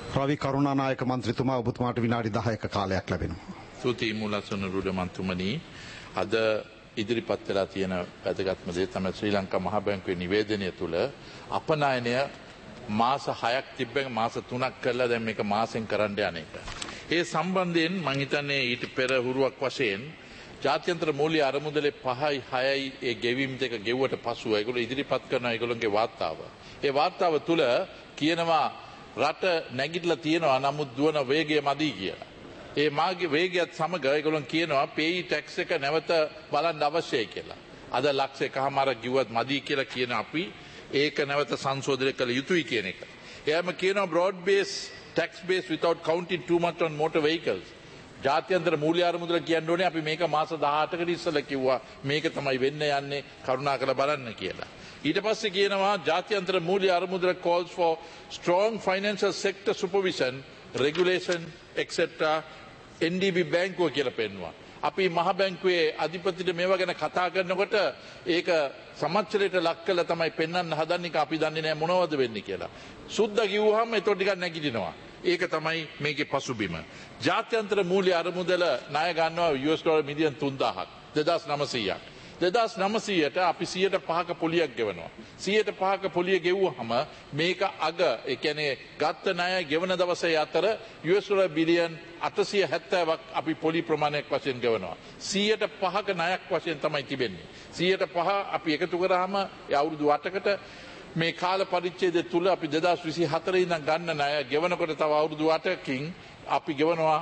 රවි කරුණානායක මන්ත්‍රීතුමා ඔබතුමාට විනාඩි 10ක කාලයක් ලැබෙනවා. ස්තුතියි මුලසුන රුඩ මන්ත්‍රමනි. අද ඉදිරිපත් වෙලා තියෙන වැදගත්ම දේ තමයි ශ්‍රී ලංකා මහ බැංකුවේ නිවේදනය තුළ අපනයනය මාස 6ක් තිබ්බෙන් මාස 3ක් කරලා දැන් මේක මාසෙන් කරන්න යන එක. ඒ සම්බන්ධයෙන් මම හිතන්නේ ඊට පෙර හුරුවක් වශයෙන් ජාත්‍යන්තර මූල්‍ය අරමුදලේ 5යි 6යි ඒ ගෙවීම් දෙක ගෙවුවට පසුව ඒගොල්ලෝ ඉදිරිපත් කරන ඒගොල්ලන්ගේ වාර්තාව. ඒ වාර්තාව තුළ කියනවා රට නැගිටලා තියෙනවා නමුත් දුවන වේගය මදි කියලා. ඒ මාගේ වේගයත් සමග ඒගොල්ලන් කියනවා පේයි ටැක්ස් එක නැවත බලන්න අවශ්‍යයි කියලා. අද ලක්ෂ 1.5ක් ගිව්වත් මදි කියලා කියන අපි ඒක නැවත සංශෝධනය කළ යුතුයි කියන එක. එයාම කියනවා broad base tax base without counting too much on motor vehicles. ජාත්‍යන්තර මූල්‍ය අරමුදල කියන්න ඕනේ අපි මේක මාස 18කට ඉස්සෙල්ලා කිව්වා මේක තමයි වෙන්න යන්නේ කරුණාකර බලන්න කියලා. ඊට පස්සේ කියනවා ජාත්‍යන්තර මූල්‍ය අරමුදල calls for strong financial sector supervision regulation etc NDB බැංකුව කියලා පෙන්වුවා. අපි මහ බැංකුවේ අධිපතිට මේවා ගැන කතා කරනකොට ඒක සමච්චලයට ලක් කළා තමයි පෙන්වන්න හදන්නේ අපි දන්නේ නැහැ මොනවද වෙන්නේ කියලා. සුද්ධ කිව්වහම ඒතකොට ටිකක් නැගිටිනවා. ඒක තමයි මේකේ පසුබිම. ජාත්‍යන්තර මූල්‍ය අරමුදල ණය ගන්නවා $3,000 මිලියන් 3000ක් 2900ක්. 2900ට අපි 105ක පොලියක් ගෙවනවා. 105ක පොලිය ගෙවුවහම මේක අග ඒ කියන්නේ ගත්ත ණය ගෙවන දවසේ අතර $870ක් අපි පොලි ප්‍රමාණයක් වශයෙන් ගෙවනවා. 105ක ණයක් වශයෙන් තමයි තිබෙන්නේ. 105 අපි එකතු කරාම අවුරුදු 8කට මේ කාල පරිච්ඡේදය තුල අපි 2024 ඉඳන් ගන්න ණය ගෙවනකොට තව අවුරුදු 8කින් අපි ගෙවනවා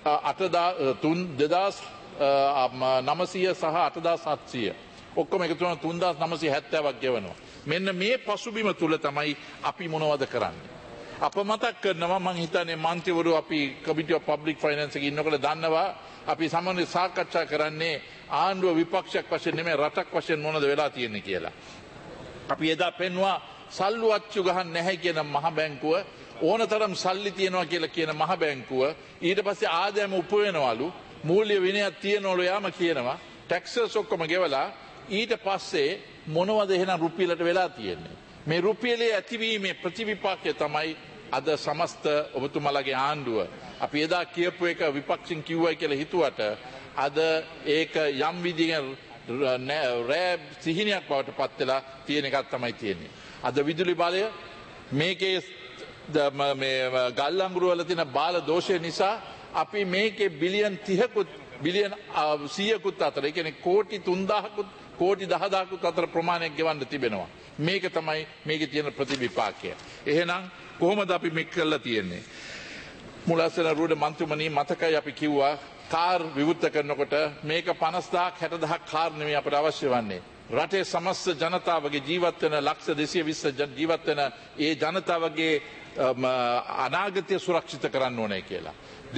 2900 සහ 8700 ඔක්කොම එකතු කරන 3970ක් ගෙවනවා. මෙන්න මේ පසුබිම තුල තමයි අපි මොනවද කරන්නේ. අප මතක් කරනවා මම හිතන්නේ මන්ත්‍රීවරු අපි කමිටි ඔෆ් පබ්ලික් ෆයිනෑන්ස් එකේ ඉන්නකොට දන්නවා අපි සමන්ව සාකච්ඡා කරන්නේ ආණ්ඩුව විපක්ෂයක් වශයෙන් නෙමෙයි රටක් වශයෙන් මොනවද වෙලා තියෙන්නේ කියලා. අපි එදා පෙන්වුවා සල්ලු අච්චු ගහන්න නැහැ කියන මහ බැංකුව ඕනතරම් සල්ලි තියනවා කියලා කියන මහ බැංකුව ඊට පස්සේ ආදායම උපයනවලු මූල්‍ය විනයක් තියනවලු යාම කියනවා ටැක්සස් ඔක්කොම ගෙවලා ඊට පස්සේ මොනවද එහෙනම් රුපියලට වෙලා තියෙන්නේ මේ රුපියලේ ඇතිවීමේ ප්‍රතිවිපාකය තමයි අද සමස්ත ඔබතුමාලගේ ආණ්ඩුව අපි එදා කියපු එක විපක්ෂෙන් කිව්වයි කියලා හිතුවට අද ඒක යම් විදිහකින් රෑ සිහිනයක් බවට පත් වෙලා තියෙන එකක් තමයි තියෙන්නේ. අද විදුලි බලය මේකේ මේ ගල් අඟුරු වල තියෙන බාල දෝෂය නිසා අපි මේකේ බිලියන් 30කුත් බිලියන් 100කුත් අතර ඒ කියන්නේ කෝටි 3000කුත් කෝටි 10000කුත් අතර ප්‍රමාණයක් ගෙවන්න තිබෙනවා. මේක තමයි මේකේ තියෙන ප්‍රතිවිපාකය. එහෙනම් කොහොමද අපි මේක කරලා තියෙන්නේ? මුලසන රුඩ මන්ත්‍රීමනි මතකයි අපි කිව්වා කාර් විවෘත කරනකොට මේක 50000ක් 60000ක් කාර් නෙමෙයි අපට අවශ්‍ය වන්නේ. රටේ සමස්ත ජනතාවගේ ජීවත් වෙන ලක්ෂ 220 ජීවත් වෙන ඒ ජනතාවගේ අනාගතය සුරක්ෂිත කරන්න ඕනේ කියලා.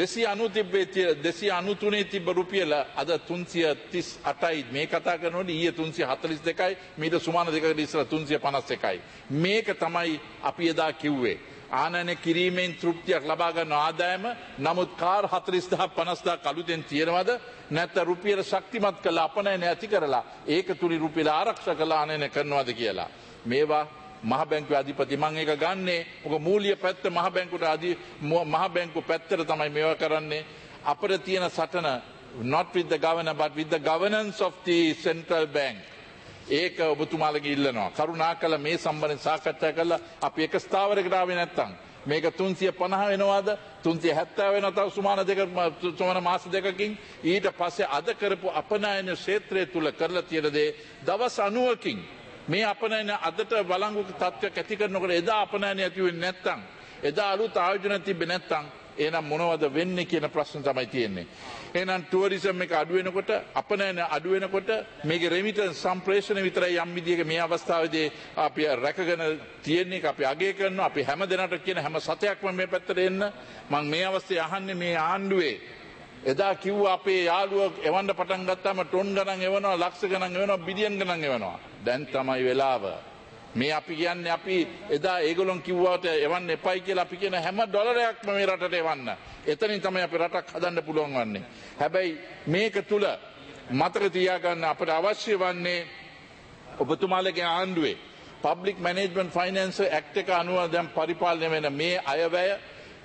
293 තිබ්බ රුපියල අද 338යි මේ කතා කරනකොට ඊයේ 342යි මීට සුමාන දෙකකට ඉස්සර 351යි. මේක තමයි අපි එදා කිව්වේ. ආනයන කිරීමෙන් තෘප්තියක් ලබා ගන්න ආදායම නමුත් කාර් 40000 50000 අලුතෙන් තියෙනවද නැත්නම් රුපියල ශක්තිමත් කළා අපනයන ඇති කරලා ඒක තුලි රුපියල ආරක්ෂා කළා ආනයන කරනවද කියලා මේවා මහ බැංකුවේ අධිපති මම ඒක ගන්නේ මොකද මූල්‍ය පැත්ත මහ බැංකුවට මහ බැංකුව පැත්තට තමයි මේවා කරන්නේ අපිට තියෙන සටන not with the governor but with the governance of the central bank ඒක ඔබතුමාලගේ ඉල්ලනවා කරුණාකර මේ සම්බන්ධයෙන් සාකච්ඡා කරලා අපි එක ස්ථාවරයකට ආවේ නැත්තම් මේක 350 වෙනවාද 370 වෙනවා තව සුමාන මාස දෙකකින් ඊට පස්සේ අද කරපු අපනයන ක්ෂේත්‍රය තුල කරලා තියෙන දේ දවස් 90කින් මේ අපනයන අදට බලංගු තත්ත්වයක් ඇති කරනකොට එදා අපනයන ඇති වෙන්නේ නැත්තම් එදා අලුත් ආයෝජන තිබෙන්නේ නැත්තම් එහෙනම් මොනවද වෙන්නේ කියන ප්‍රශ්න තමයි තියෙන්නේ. එහෙනම් ටුවරිසම් එක අඩු වෙනකොට අපනයන අඩු වෙනකොට මේකේ රෙමිටන්ස් සම්ප්‍රේෂණ විතරයි යම් විදියක මේ අවස්ථාවේදී අපි රැකගෙන තියෙන්නේ අපි අගය කරනවා අපි හැම දෙනාට කියන හැම සතයක්ම මේ පැත්තට එන්න මම මේ අවස්ථේ අහන්නේ මේ ආණ්ඩුවේ එදා කිව්වා අපේ යාළුවෝ එවන්න පටන් ගත්තාම ටොන් ගණන් එවනවා ලක්ෂ ගණන් එවනවා බිලියන් ගණන් එවනවා දැන් තමයි වෙලාව මේ අපි කියන්නේ අපි එදා ඒගොල්ලොන් කිව්වට එවන්න එපයි කියලා අපි කියන හැම ඩොලරයක්ම මේ රටට එවන්න. එතනින් තමයි අපි රටක් හදන්න පුළුවන් වන්නේ. හැබැයි මේක තුල මතක තියාගන්න අපට අවශ්‍ය වන්නේ ඔබතුමාලගේ ආණ්ඩුවේ Public Management Finance Act එක අනුව දැන් පරිපාලනය වෙන මේ අයවැය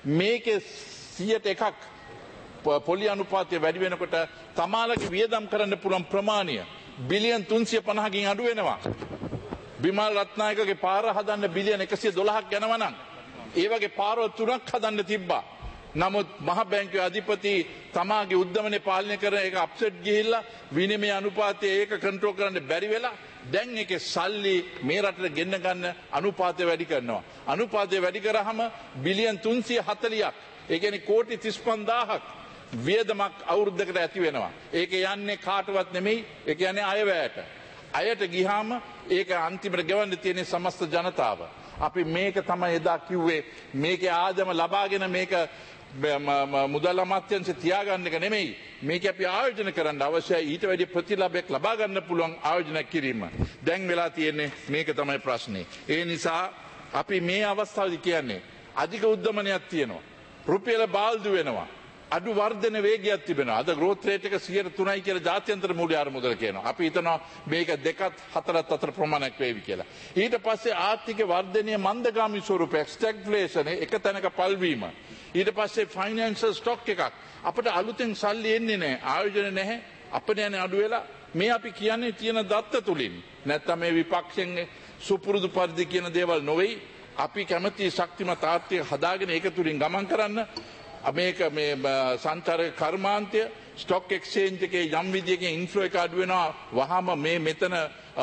මේකේ 100%ක් පොලි අනුපාතය වැඩි වෙනකොට තමාලගේ වියදම් කරන්න පුළුවන් ප්‍රමාණය බිලියන් 350කින් අඩු වෙනවා. බිමල් රත්නායකගේ පාර හදන්න බිලියන් 112ක් යනවා නම් ඒ වගේ පාරවල් 3ක් හදන්න තිබ්බා. නමුත් මහ බැංකුවේ අධිපති තමාගේ උද්දමනය පාලනය කරන එක අප්සෙට් ගිහිල්ලා විනිමය අනුපාතය ඒක කන්ට්‍රෝල් කරන්න බැරි වෙලා දැන් ඒකේ සල්ලි මේ රටට ගෙන්න ගන්න අනුපාතය වැඩි කරනවා. අනුපාතය වැඩි කරාම බිලියන් 340ක් ඒ කියන්නේ කෝටි 35000ක් වියදමක් අවුරුද්දකට ඇති වෙනවා. ඒක යන්නේ කාටවත් නෙමෙයි. ඒ කියන්නේ අයවැයට. අයට ගියාම ඒක අන්තිමට ගෙවන්න තියෙන සමස්ත ජනතාව. අපි මේක තමයි එදා කිව්වේ මේකේ ආදම ලබාගෙන මේක මුදල් අමාත්‍යාංශය තියාගන්න එක නෙමෙයි. මේක අපි ආයෝජන කරන්න අවශ්‍යයි ඊට වැඩි ප්‍රතිලාභයක් ලබා ගන්න පුළුවන් ආයෝජනයක් කිරීම. දැන් වෙලා තියෙන්නේ මේක තමයි ප්‍රශ්නේ. ඒ නිසා අපි මේ අවස්ථාවේදී කියන්නේ අධික උද්දමනයක් තියෙනවා. රුපියල බාල්දු වෙනවා. අඩු වර්ධන වේගයක් තිබෙනවා. අද growth rate එක 3%යි කියලා ජාත්‍යන්තර මූල්‍ය ආරමුදල කියනවා. අපි හිතනවා මේක 2-4 අතර ප්‍රමාණයක් වේවි කියලා. ඊට පස්සේ ආර්ථික වර්ධනයේ මන්දගාමී ස්වරූපයක් ස්ටැග්ෆ්ලේෂන් එක තැනක පල්වීම. ඊට පස්සේ ෆයිනෑන්ෂල් ස්ටොක් එකක්. අපිට අලුතෙන් සල්ලි එන්නේ නැහැ. ආයෝජන නැහැ. අපිට යන්නේ අඩු වෙලා මේ අපි කියන්නේ තියෙන දත්ත තුලින්. නැත්තම් මේ විපක්ෂයෙන් සුපුරුදු පරිදි කියන දේවල් නොවේයි. අපි කැමති ශක්තිමත් ආර්ථික හදාගෙන ඒක තුලින් ගමන් කරන්න. මේක මේ සංචාරක කර්මාන්තය ස්ටොක් එක්ස්චේන්ජ් එකේ යම් විදියකින් ඉන්ෆ්ලෝ එක අඩු වෙනවා වහාම මේ මෙතන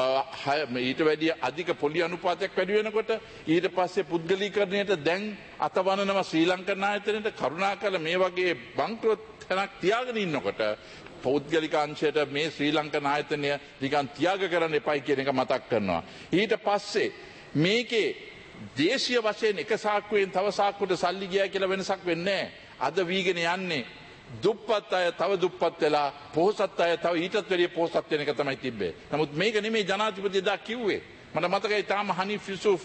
ඊට වැඩිය අධික පොලි අනුපාතයක් වැඩි වෙනකොට ඊට පස්සේ පුද්ගලීකරණයට දැන් අතවනනවා ශ්‍රී ලංකන් ආයතනයට කරුණාකර මේ වගේ බංකොලොත් තැනක් තියාගෙන ඉන්නකොට පෞද්ගලික අංශයට මේ ශ්‍රී ලංකන් ආයතනය නිකන් තියාග කරන්න එපයි කියන එක මතක් කරනවා. ඊට පස්සේ මේකේ දේශීය වශයෙන් එක සාක්කුවෙන් තව සාක්කුවට සල්ලි ගියා කියලා වෙනසක් වෙන්නේ නැහැ. අද වීගෙන යන්නේ දුප්පත් අය තව දුප්පත් වෙලා පොහොසත් අය තව ඊටත් වැඩිය පොහොසත් වෙන එක තමයි තිබ්බේ. නමුත් මේක නෙමෙයි ජනාධිපති දා කිව්වේ. මට මතකයි තාම හනීෆ් යුසුෆ්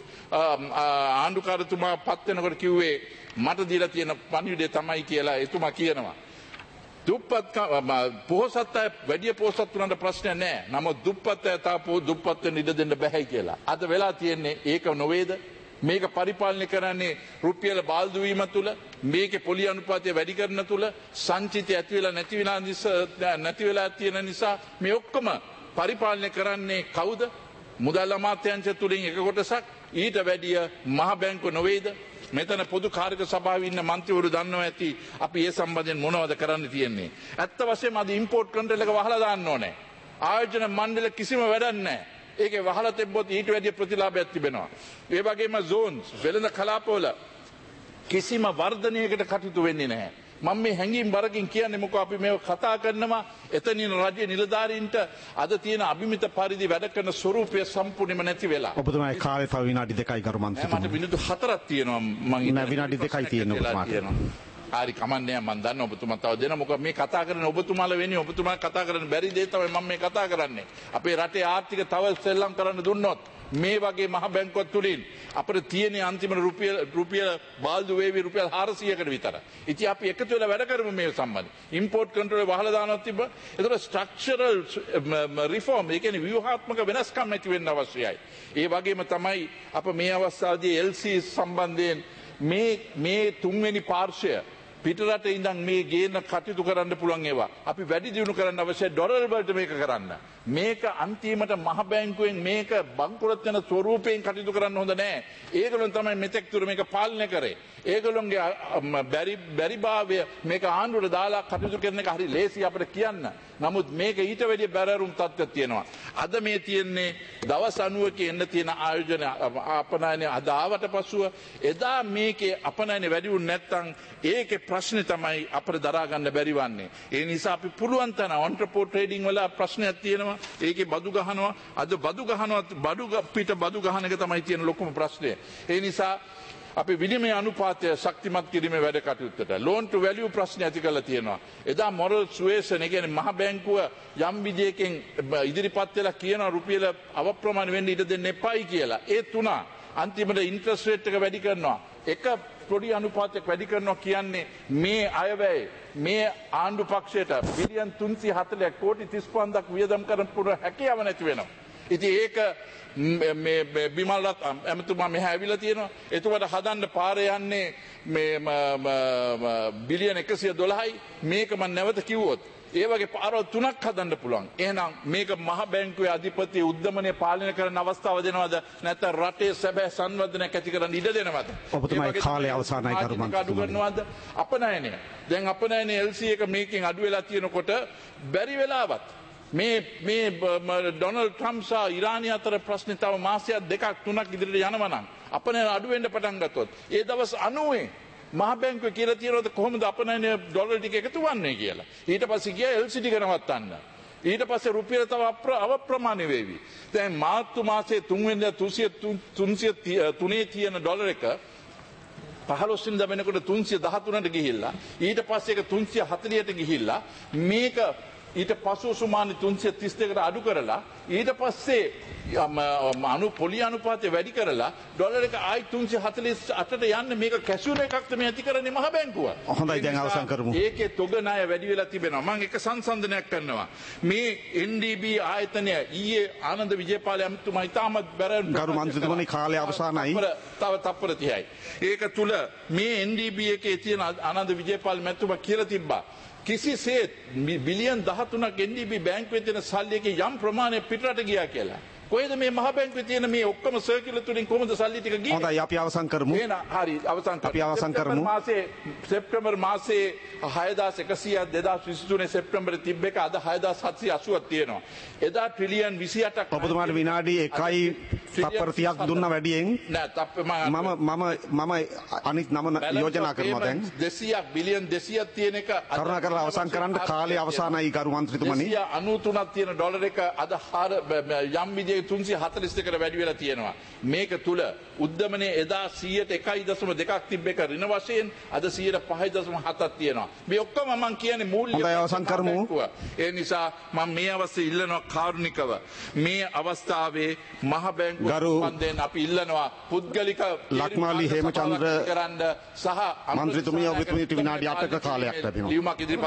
ආණ්ඩුකාරතුමා පත් වෙනකොට කිව්වේ මට දීලා තියෙන පණිවිඩය තමයි කියලා එතුමා කියනවා. දුප්පත් පොහොසත් අය වැඩිය පොහොසත් වුණාට ප්‍රශ්නයක් නැහැ. නමුත් දුප්පත් අය තව දුප්පත් වෙන්න ඉඩ දෙන්න බැහැ කියලා. අද වෙලා තියෙන්නේ ඒක නොවේද? මේක පරිපාලනය කරන්නේ රුපියල බාල්දු වීම තුළ මේකේ පොලි අනුපාතය වැඩි කරන තුළ සංචිතය ඇති වෙලා නැති වෙලා තියෙන නිසා මේ ඔක්කොම පරිපාලනය කරන්නේ කවුද? මුදල් අමාත්‍යාංශය තුලින් එක කොටසක් ඊට වැඩිය මහ බැංකුව නොවේද? මෙතන පොදු කාර්යක සභාවේ ඉන්න මන්ත්‍රීවරු දන්නවා ඇති අපි ඒ සම්බන්ධයෙන් මොනවද කරන්න තියෙන්නේ. ඇත්ත වශයෙන්ම අද ඉම්පෝට් කන්ට්‍රෝල් එක වහලා දාන්න ඕනේ. ආයෝජන මණ්ඩල කිසිම වැඩක් නැහැ. ඒකේ වහලා තිබ්බොත් ඊට වැඩි ප්‍රතිලාභයක් තිබෙනවා. ඒ වගේම zones වෙළඳ කලාපවල කිසිම වර්ධනයකට කටයුතු වෙන්නේ නැහැ. මම මේ හැංගීම් වරකින් කියන්නේ මොකෝ අපි මේව කතා කරනවා එතනින් රජයේ නිලධාරීන්ට අද තියෙන අභිමිත පරිදි වැඩ කරන ස්වරූපය සම්පූර්ණයෙන්ම නැති වෙලා. ඔබතුමාගේ කාලය තව විනාඩි 2යි ගරු මන්ත්‍රීතුමා. මට මිනිත්තු 4ක් තියෙනවා මම නෑ විනාඩි 2යි තියෙනවා ඔබතුමාට. හරි කමන්නේ මම දන්නවා ඔබතුමා තව දෙනවා මොකද මේ කතා කරන ඔබතුමාලා වෙන්නේ ඔබතුමා කතා කරන්න බැරි දේ තමයි මම මේ කතා කරන්නේ. අපේ රටේ ආර්ථික තව සෙල්ලම් කරන්න දුන්නොත් මේ වගේ මහ බැංකුවක් තුලින් අපිට තියෙන අන්තිම රුපියල බාල්දු වේවි රුපියල් 400කට විතර. ඉතින් අපි එකතු වෙලා වැඩ කරමු මේ සම්බන්ධයෙන්. ඉම්පෝට් කන්ට්‍රෝල් වහලා දානවා තිබ්බ. ඒතර ස්ට්‍රක්චරල් රිෆෝම් ඒ කියන්නේ ව්‍යුහාත්මක වෙනස්කම් ඇති වෙන්න අවශ්‍යයි. ඒ වගේම තමයි අප මේ අවස්ථාවේදී LC සම්බන්ධයෙන් මේ තුන්වෙනි පාර්ශ්වය පිටරට ඉඳන් මේ ගේන කටයුතු කරන්න පුළුවන් ඒවා අපි වැඩි දියුණු කරන්න අවශ්‍ය ඩොලර් වලට මේක කරන්න. මේක අන්තිමට මහ බැංකුවෙන් මේක බංකොලොත් වෙන ස්වරූපයෙන් කටයුතු කරන්න හොඳ නැහැ. ඒගොල්ලන් තමයි මෙතෙක් තුර මේක පාලනය කරේ. ඒගොල්ලන්ගේ බැරිභාවය මේක ආණ්ඩුවට දාලා කටයුතු කරන එක හරි ලේසි අපිට කියන්න. නමුත් මේක ඊට වැඩිය බැරෑරුම් තත්ත්වයක් තියෙනවා. අද මේ තියෙන්නේ දවස් 90ක එන්න තියෙන ආයෝජන අපනයන අද ආවට පසුව එදා මේකේ අපනයන වැඩි වුණ නැත්නම් ඒකේ ප්‍රශ්නේ තමයි අපිට දරා ගන්න බැරි වන්නේ. ඒ නිසා අපි පුළුවන් තරම් ඔන්ටර්පෝට් ට්‍රේඩින් වල ප්‍රශ්නයක් තියෙනවා. ඒකේ බදු ගහනවා. අද බදු ගහනවා බදු ගහන එක තමයි තියෙන ලොකුම ප්‍රශ්නය. ඒ නිසා අපි විනිමය අනුපාතය ශක්තිමත් කිරීමේ වැඩ කටයුත්තට loan to value ප්‍රශ්න ඇති කරලා තියෙනවා. එදා moral suasion ඒ කියන්නේ මහ බැංකුව යම් විදියකින් ඉදිරිපත් වෙලා කියන රුපියල අවප්‍රමාණ වෙන්න ඉඩ දෙන්න එපයි කියලා. ඒ තුන අන්තිමට ඉන්ට්‍රස්ට් රේට් එක වැඩි කරනවා. එක පොඩි අනුපාතයක් වැඩි කරනවා කියන්නේ මේ අයවැය මේ ආණ්ඩු පක්ෂයට බිලියන් 340ක් කෝටි 35000ක් වියදම් කරන්න පුළුවන් හැකියාව නැති වෙනවා. ඉතින් ඒක මේ බිමල් රත් ඇමතුමා මෙහා ඇවිල්ලා තියෙනවා. එතකොට හදන්න පාර යන්නේ බිලියන 112යි මේක මම නැවත කිව්වොත් ඒ වගේ පාරවල් 3ක් හදන්න පුළුවන්. එහෙනම් මේක මහ බැංකුවේ අධිපති උද්දමනය පාලනය කරන අවස්ථාව දෙනවද? නැත්නම් රටේ සැබෑ සංවර්ධනයක් ඇති කරන්න ඉඩ දෙනවද? ඔබතුමාගේ කාලය අවසానයි කරු අඩු කරනවද? අපනයනය. දැන් අපනයනය LC එක මේකෙන් අඩු වෙලා තියෙනකොට බැරි වෙලාවත් මේ ඩොනල්ඩ් ට්‍රම්ප් සහ ඉරානය අතර ප්‍රශ්නේ තව මාසයක් දෙකක් තුනක් ඉදිරියට යනවා නම් අපනයන අඩු වෙන්න පටන් ගත්තොත් ඒ දවස් 90 මහ බැංකුව කියලා තියෙනවද කොහොමද අපනයන ඩොලර් ටික එකතු වන්නේ කියලා. ඊට පස්සේ ගියා LC ටික නවත්තන්න. ඊට පස්සේ රුපියල තව අප්‍රමාණ වේවි. දැන් මාර්තු මාසයේ 3 වෙනිදා 303 තියෙන ඩොලර් එක 15 වෙනිදා වෙනකොට 313ට ගිහිල්ලා ඊට පස්සේ ඒක 340ට ගිහිල්ලා මේක ඊට පසු සුමාන 332කට අඩු කරලා ඊට පස්සේ පොලි අනුපාතය වැඩි කරලා ඩොලර් එක ආයි 348ට යන්න මේක කැෂුවර් එකක් තමයි ඇති කරන්නේ මහ බැංකුව. හොඳයි දැන් අවසන් කරමු. ඒකේ තොග ණය වැඩි වෙලා තිබෙනවා. මම එක සංසන්දනයක් කරනවා. මේ NDB ආයතනය ඊයේ ආනන්ද විජේපාල ඇමතුමා ඉතාමත් බැරන් ගරු මන්ත්‍රීතුමනි කාලය අවසానයි. තව තප්පර 30යි. ඒක තුල මේ NDB එකේ තියෙන ආනන්ද විජේපාල මැතිතුමා කියලා තිබ්බා. කිසිසේත් බිලියන් 13ක් NDB බැංකුවේ තියෙන සල්ලි එකේ යම් ප්‍රමාණයක් පිටරට ගියා කියලා. කොහෙද මේ මහ බැංකුවේ තියෙන මේ ඔක්කොම සර්කියුලර් තුලින් කොහොමද සල්ලි ටික ගියේ? හොඳයි අපි අවසන් කරමු. හරි අවසන් කරමු. අපි අවසන් කරමු. සෙප්තැම්බර් මාසේ 6100ක් 2023 සෙප්තැම්බරේ තිබ්බ එක අද 6780ක් තියෙනවා. එදා ට්‍රිලියන් 28ක් ඔබතුමාට විනාඩි 1යි තප්පර 30ක් දුන්න වැඩියෙන් මම අනිත් නම යෝජනා කරනවා දැන් 200ක් බිලියන් 200ක් තියෙන එක කරුණාකරලා අවසන් කරන්න කාලය අවසానයි ගරු මන්ත්‍රීතුමනි. 193ක් තියෙන ඩොලර් එක අද යම් විදිහේ 342කට වැඩි වෙලා තියෙනවා. මේක තුල උද්දමනයේ එදා 101.2ක් තිබ්බ එක ඍණ වශයෙන් අද 105.7ක් තියෙනවා. මේ ඔක්කොම මම කියන්නේ මූල්‍ය ඒ නිසා මම මේ අවස්ථාවේ ඉල්ලනවා කාරුණිකව මේ අවස්ථාවේ මහ බැංකුව සම්බන්ධයෙන් අපි ඉල්ලනවා පුද්ගලික ලක්මාලි හේමචන්ද්‍ර කරන්න සහ මන්ත්‍රීතුමිය ඔබතුමීට විනාඩි 8ක කාලයක් ලැබෙනවා.